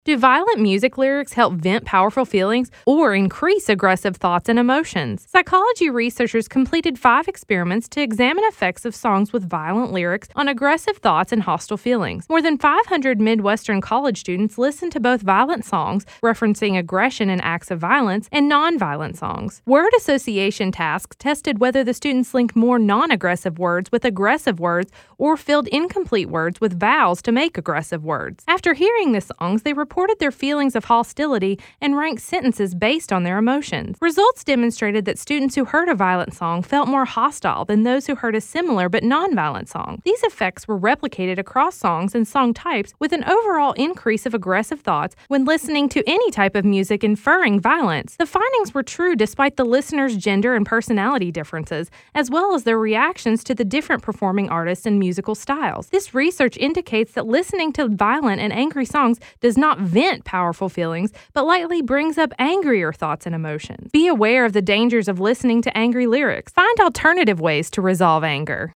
Do violent music lyrics help vent powerful feelings or increase aggressive thoughts and emotions? Psychology researchers completed 5 experiments to examine effects of songs with violent lyrics on aggressive thoughts and hostile feelings. More than 500 Midwestern college students listened to both violent songs referencing aggression and acts of violence and non-violent songs. Word association tasks tested whether the students linked more non-aggressive words with aggressive words or filled incomplete words with vowels to make aggressive words. After hearing the songs, they reported their feelings of hostility and ranked sentences based on their emotions. Results demonstrated that students who heard a violent song felt more hostile than those who heard a similar but non-violent song. These effects were replicated across songs and song types, with an overall increase of aggressive thoughts when listening to any type of music inferring violence. The findings were true despite the listeners' gender and personality differences, as well as their reactions to the different performing artists and musical styles. This research indicates that listening to violent and angry songs does not vent powerful feelings, but likely brings up angrier thoughts and emotions. Be aware of the dangers of listening to angry lyrics. Find alternative ways to resolve anger.